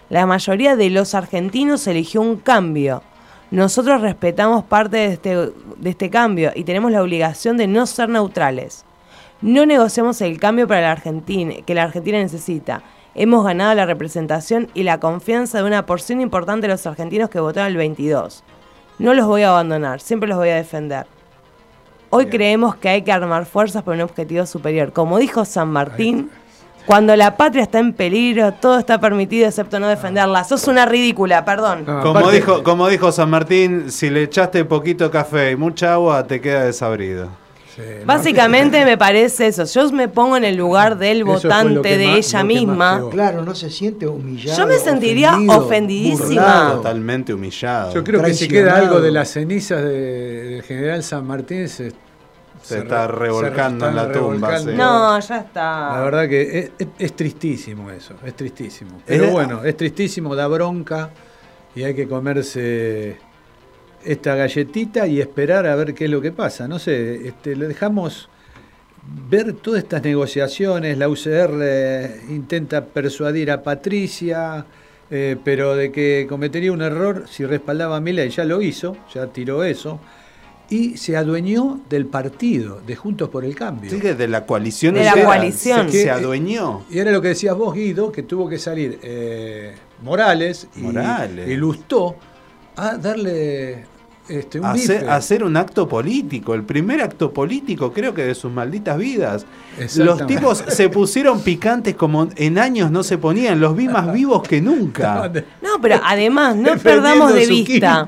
La mayoría de los argentinos eligió un cambio. Nosotros respetamos parte de este cambio y tenemos la obligación de no ser neutrales. No negociamos el cambio para la Argentina, que la Argentina necesita. Hemos ganado la representación y la confianza de una porción importante de los argentinos que votaron el 22. No los voy a abandonar, siempre los voy a defender. Hoy creemos que hay que armar fuerzas por un objetivo superior. Como dijo San Martín, cuando la patria está en peligro, todo está permitido excepto no defenderla. Sos una ridícula, perdón. Como dijo San Martín, si le echaste poquito café y mucha agua, te queda desabrido. Sí, básicamente me parece eso. Yo me pongo en el lugar del votante de ella misma. Claro, no se siente humillado. Yo me sentiría ofendidísima. Burlado. Totalmente humillado. Yo creo que si queda algo de las cenizas del general San Martín se está revolcando en la tumba. Sí. No, ya está. La verdad que es tristísimo eso, es tristísimo. Pero bueno, es tristísimo, da bronca y hay que comerse esta galletita y esperar a ver qué es lo que pasa. No sé, le dejamos ver todas estas negociaciones. La UCR intenta persuadir a Patricia, pero de que cometería un error si respaldaba a Milei. Ya lo hizo, ya tiró eso. Y se adueñó del partido, de Juntos por el Cambio. Sí, de la coalición. De la coalición. Se adueñó. Y era lo que decías vos, Guido, que tuvo que salir Morales y Lustó a darle un bife. Hacer un acto político, el primer acto político creo que de sus malditas vidas. Los tipos se pusieron picantes como en años no se ponían, los vi más vivos que nunca. No, pero además no perdamos de vista.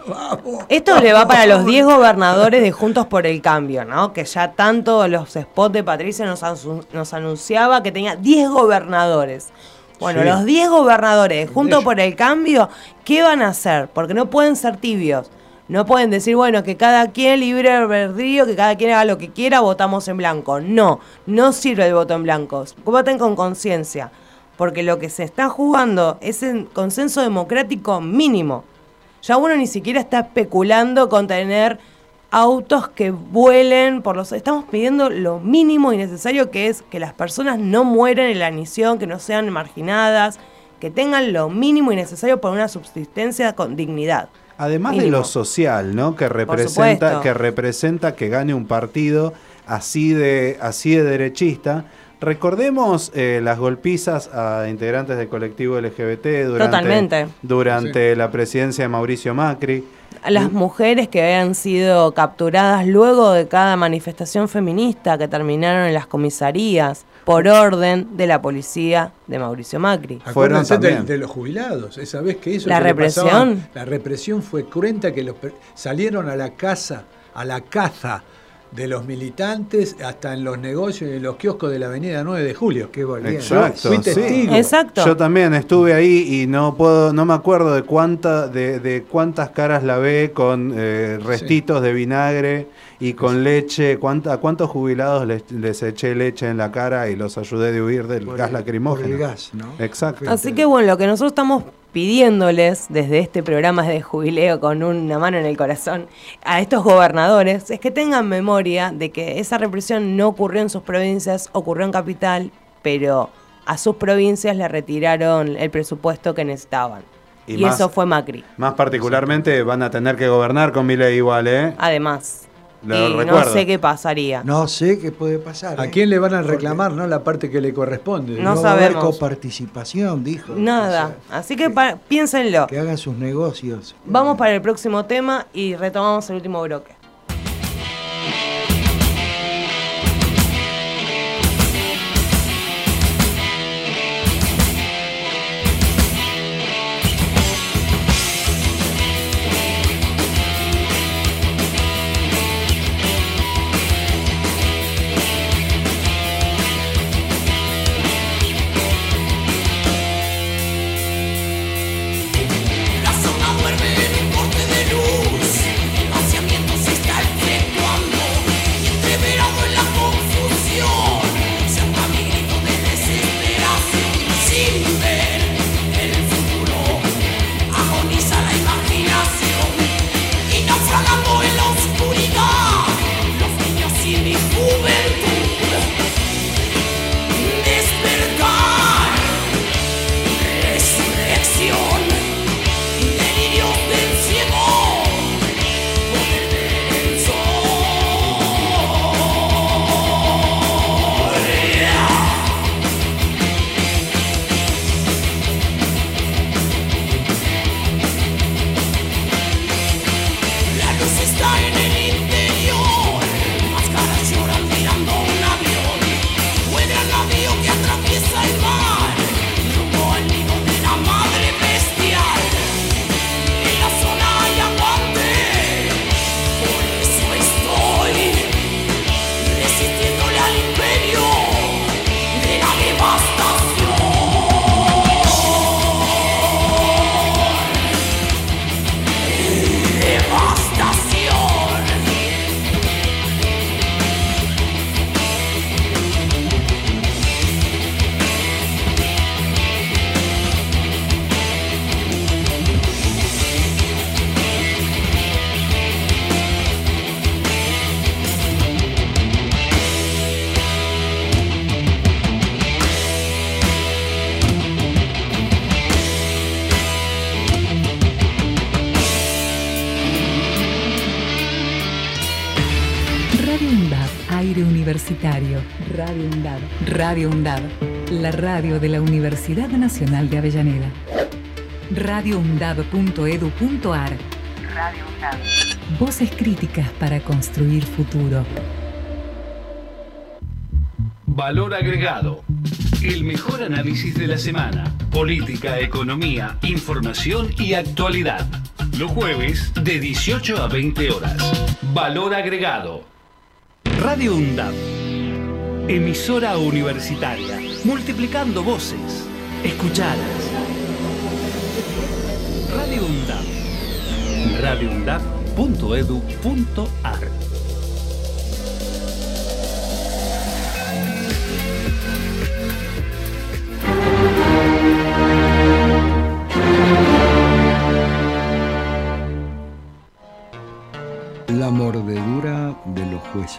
Esto le va para los 10 gobernadores de Juntos por el Cambio, ¿no? Que ya tanto los spots de Patricia nos anunciaba que tenía 10 gobernadores. Bueno, sí. Los 10 gobernadores de Juntos por el Cambio, ¿qué van a hacer? Porque no pueden ser tibios. No pueden decir, bueno, que cada quien libre albedrío, que cada quien haga lo que quiera, votamos en blanco. No sirve el voto en blanco. Voten con conciencia, porque lo que se está jugando es el consenso democrático mínimo. Ya uno ni siquiera está especulando con tener autos que vuelen por los... Estamos pidiendo lo mínimo y necesario, que es que las personas no mueran en la inanición, que no sean marginadas, que tengan lo mínimo y necesario por una subsistencia con dignidad. Además mínimo. De lo social, ¿no? Que representa que gane un partido así de derechista. Recordemos las golpizas a integrantes del colectivo LGBT durante la presidencia de Mauricio Macri. Las mujeres que habían sido capturadas luego de cada manifestación feminista que terminaron en las comisarías por orden de la policía de Mauricio Macri. Acuérdense de los jubilados, esa vez que hizo la represión. La represión fue cruenta, que salieron a la caza de los militantes hasta en los negocios y en los kioscos de la avenida 9 de Julio. Qué valiente. Exacto, fui testigo. Sí. Exacto. Yo también estuve ahí y no me acuerdo de cuántas caras lavé con restitos de vinagre y con leche. ¿A cuántos jubilados les eché leche en la cara y los ayudé de huir del gas lacrimógeno? El gas, ¿no? Exacto. Así que bueno, lo que nosotros estamos pidiéndoles desde este programa de jubileo con una mano en el corazón a estos gobernadores es que tengan memoria de que esa represión no ocurrió en sus provincias, ocurrió en Capital, pero a sus provincias le retiraron el presupuesto que necesitaban. Y eso fue Macri. Más particularmente van a tener que gobernar con Milei igual, ¿eh? Además. No sé qué pasaría. No sé qué puede pasar. ¿A quién le van a reclamar, no, la parte que le corresponde? No sabemos. Va a haber coparticipación, dijo. Nada. Así que piénsenlo. Que hagan sus negocios. Vamos para el próximo tema y retomamos el último bloque. La zona duerme en un corte de luz. Universitario, Radio UNDAB. Radio UNDAB, la radio de la Universidad Nacional de Avellaneda. radioundab.edu.ar. Radio UNDAB. Voces críticas para construir futuro. Valor agregado. El mejor análisis de la semana. Política, economía, información y actualidad. Los jueves de 18 a 20 horas. Valor agregado. Radio UNDAB, emisora universitaria, multiplicando voces, escuchadas. Radio UNDAB, radioundab.edu.ar. La mordedura de los jueces.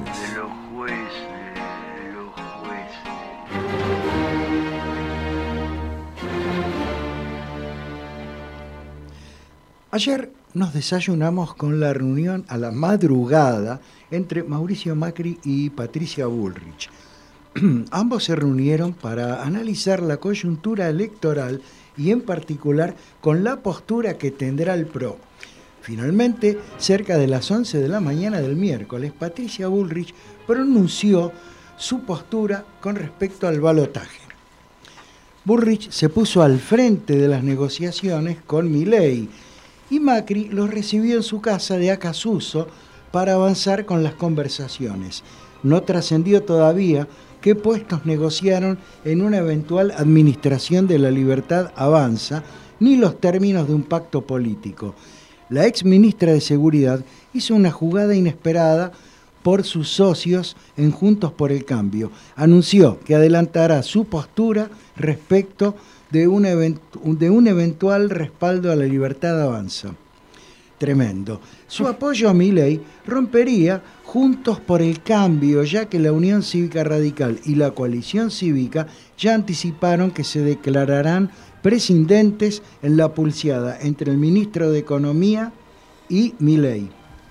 Ayer nos desayunamos con la reunión a la madrugada entre Mauricio Macri y Patricia Bullrich. Ambos se reunieron para analizar la coyuntura electoral y en particular con la postura que tendrá el PRO. Finalmente, cerca de las 11 de la mañana del miércoles, Patricia Bullrich pronunció su postura con respecto al balotaje. Bullrich se puso al frente de las negociaciones con Milei y Macri los recibió en su casa de Acasuso para avanzar con las conversaciones. No trascendió todavía qué puestos negociaron en una eventual administración de la Libertad Avanza, ni los términos de un pacto político. La ex ministra de Seguridad hizo una jugada inesperada por sus socios en Juntos por el Cambio. Anunció que adelantará su postura respecto de un eventual respaldo a la Libertad Avanza. Tremendo. Su apoyo a Milei rompería Juntos por el Cambio, ya que la Unión Cívica Radical y la Coalición Cívica ya anticiparon que se declararán prescindentes en la pulseada entre el ministro de Economía y Milei.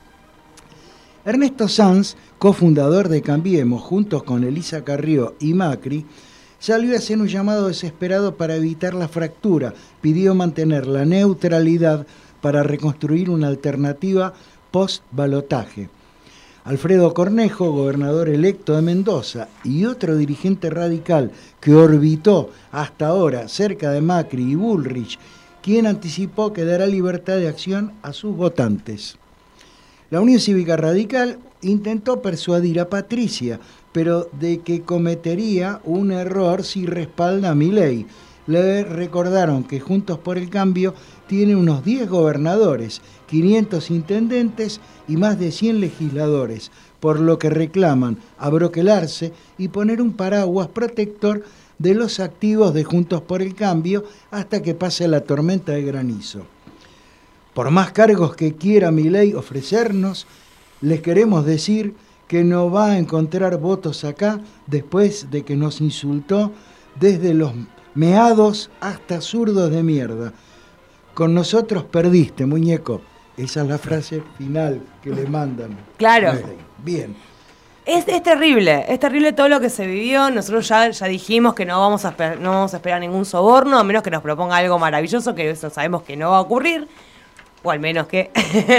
Ernesto Sanz, cofundador de Cambiemos, juntos con Elisa Carrió y Macri, salió a hacer un llamado desesperado para evitar la fractura. Pidió mantener la neutralidad para reconstruir una alternativa post-balotaje. Alfredo Cornejo, gobernador electo de Mendoza, y otro dirigente radical que orbitó hasta ahora cerca de Macri y Bullrich, quien anticipó que dará libertad de acción a sus votantes. La Unión Cívica Radical intentó persuadir a Patricia, pero de que cometería un error si respalda a Milei. Le recordaron que Juntos por el Cambio tiene unos 10 gobernadores, 500 intendentes y más de 100 legisladores, por lo que reclaman abroquelarse y poner un paraguas protector de los activos de Juntos por el Cambio hasta que pase la tormenta de granizo. Por más cargos que quiera Milei ofrecernos, les queremos decir que no va a encontrar votos acá después de que nos insultó desde los meados hasta zurdos de mierda. Con nosotros perdiste, muñeco. Esa es la frase final que le mandan. Claro. Bien. Es terrible todo lo que se vivió. Nosotros ya dijimos que no vamos a esperar ningún soborno, a menos que nos proponga algo maravilloso, que eso sabemos que no va a ocurrir. O al menos que...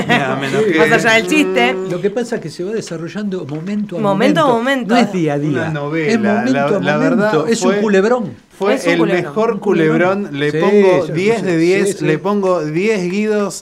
más allá del chiste. Lo que pasa es que se va desarrollando momento a momento. No es día a día. Una novela. Es momento a momento. Verdad, es un culebrón. Fue el mejor culebrón. Le pongo 10 de 10. Le pongo 10 guidos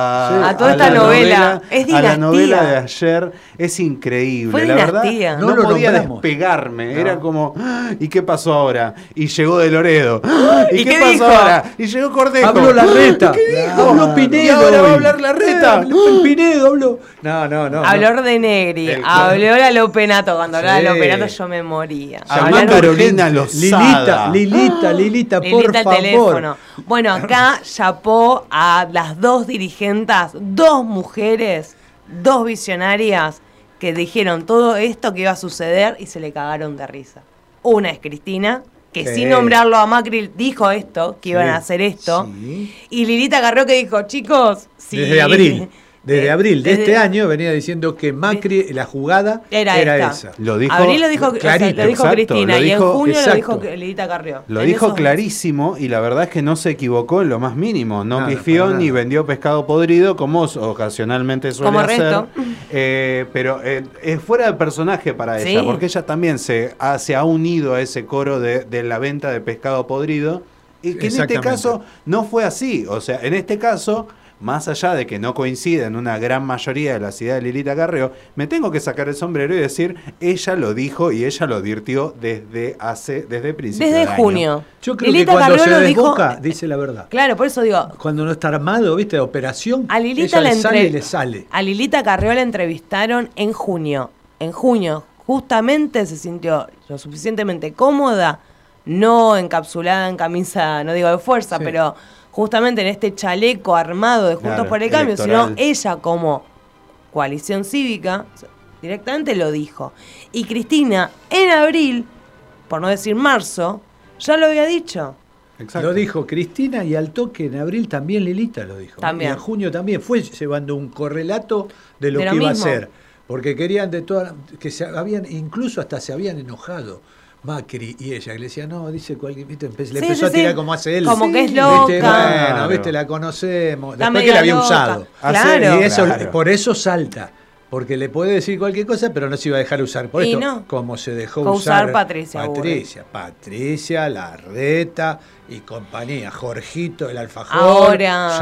a toda esta novela. Es dinastía. A la novela de ayer. Es increíble. Fue la dinastía. Verdad, no podía despegarme. No. Era como, ¿y qué pasó ahora? Y llegó de Loredo. ¿Y qué pasó dijo? ahora? Y llegó Cordejo. Habló Larreta. ¿Qué dijo? Habló Pinedo. Y ahora va a hablar Larreta. Pinedo habló. No. Habló de Negri. Habló la Lopenato. Cuando hablaba de Lopenato yo me moría. Habló Carolina Lozada. Lilita, por favor. Teléfono. Bueno, acá chapó a las 2 dirigentes, 2 mujeres, 2 visionarias que dijeron todo esto que iba a suceder y se le cagaron de risa. Una es Cristina, que sin nombrarlo a Macri dijo esto, que iban a hacer esto. Sí. Y Lilita Carrió que dijo, chicos, sí. Desde abril de este año venía diciendo que Macri, la jugada era esa. Lo dijo, abril lo dijo, clarito, lo dijo Cristina, y en junio exacto. lo dijo Lilita Carrió. Lo dijo clarísimo y la verdad es que no se equivocó en lo más mínimo. No pifió ni vendió pescado podrido como ocasionalmente suele hacer. Pero es fuera de personaje para ella, porque ella también se ha unido a ese coro de la venta de pescado podrido. Y que en este caso no fue así. O sea, en este caso... Más allá de que no coincida en una gran mayoría de las ideas de Lilita Carrió, me tengo que sacar el sombrero y decir, ella lo dijo y ella lo advirtió desde principios de junio. Año. Yo creo Lilita que cuando Carrió se desboca, dice la verdad. Claro, por eso digo. Cuando no está armado, ¿viste? De operación, a Lilita ella le sale. A Lilita Carrió la entrevistaron en junio. En junio, justamente se sintió lo suficientemente cómoda, no encapsulada en camisa, no digo de fuerza, pero... justamente en este chaleco armado de Juntos por el Cambio, electoral. Sino ella como coalición cívica directamente lo dijo. Y Cristina en abril, por no decir marzo, ya lo había dicho. Exacto. Lo dijo Cristina y al toque en abril también Lilita lo dijo. También. Y en junio también fue llevando un correlato de lo que iba a ser. Porque querían de todas, que se habían, incluso hasta se habían enojado. Macri y ella, que le decía, no, dice cualquier, ¿viste? Le empezó a tirar como hace él. Como que es loca. ¿Viste? Bueno, ¿viste? La conocemos. Después que la había usado. Claro. Y eso, por eso salta. Porque le puede decir cualquier cosa, pero no se iba a dejar usar. Por esto, como se dejó usar Patricia, Larreta y compañía, Jorgito, el alfajor. Ahora.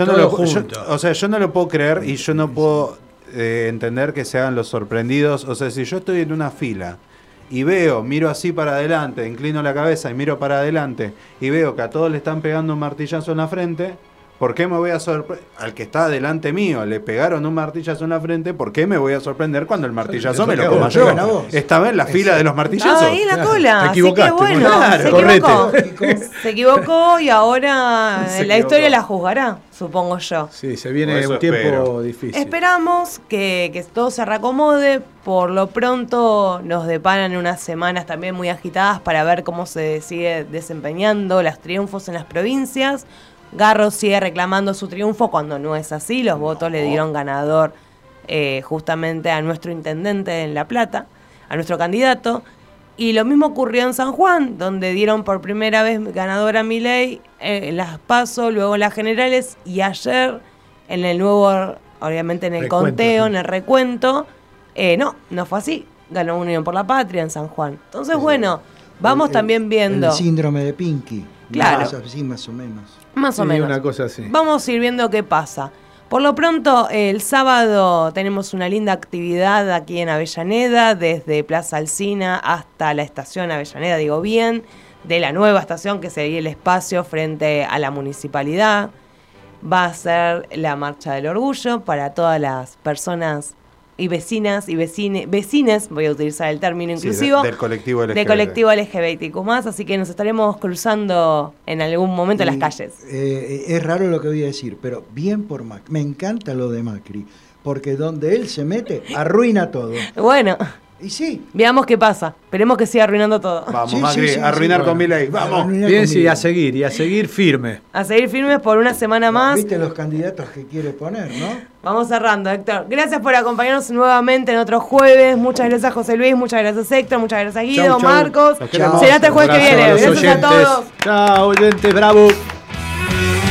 Yo no lo puedo creer y yo no puedo entender que se hagan los sorprendidos. O sea, si yo estoy en una fila y miro así para adelante, inclino la cabeza y miro para adelante y veo que a todos le están pegando un martillazo en la frente, ¿por qué me voy a sorprender? Al que está delante mío le pegaron un martillazo en la frente, ¿por qué me voy a sorprender cuando el martillazo me lo coma yo? Estaba en la fila de los martillazos. Ahí en la cola. Te equivocaste. Bueno, claro, se equivocó y ahora la historia la juzgará, supongo yo. Sí, se viene un tiempo difícil. Esperamos que todo se reacomode. Por lo pronto nos deparan unas semanas también muy agitadas para ver cómo se sigue desempeñando los triunfos en las provincias. Garro sigue reclamando su triunfo cuando no es así. Los votos le dieron ganador justamente a nuestro intendente en La Plata, a nuestro candidato. Y lo mismo ocurrió en San Juan, donde dieron por primera vez ganador a Milei en las PASO, luego en las generales y ayer en el nuevo, obviamente en el conteo, en el recuento. No fue así. Ganó Unión por la Patria en San Juan. Entonces, bueno, vamos también viendo. El síndrome de Pinky. Claro. Así más o menos. Más o menos. Una cosa así. Vamos a ir viendo qué pasa. Por lo pronto, el sábado tenemos una linda actividad aquí en Avellaneda, desde Plaza Alsina hasta la estación Avellaneda, digo bien, de la nueva estación que sería el espacio frente a la municipalidad. Va a ser la Marcha del Orgullo para todas las personas y vecinas y vecines, voy a utilizar el término inclusivo, del colectivo LGBT. De colectivo LGBTQ+, así que nos estaremos cruzando en algún momento en las calles. Es raro lo que voy a decir, pero bien por Macri. Me encanta lo de Macri, porque donde él se mete, arruina todo. Bueno. Y sí. Veamos qué pasa. Esperemos que siga arruinando todo. Vamos, Macri, arruinar con Milei. Vamos. Bien, sí, a seguir firme. A seguir firmes por una semana más. Viste los candidatos que quiere poner, ¿no? Vamos cerrando, Héctor. Gracias por acompañarnos nuevamente en otro jueves. Muchas gracias, José Luis. Muchas gracias, Héctor. Muchas gracias, Guido, chau, chau. Marcos. Chau. Será hasta el jueves que viene. Gracias oyentes. a todos. Chao, oyentes, bravo.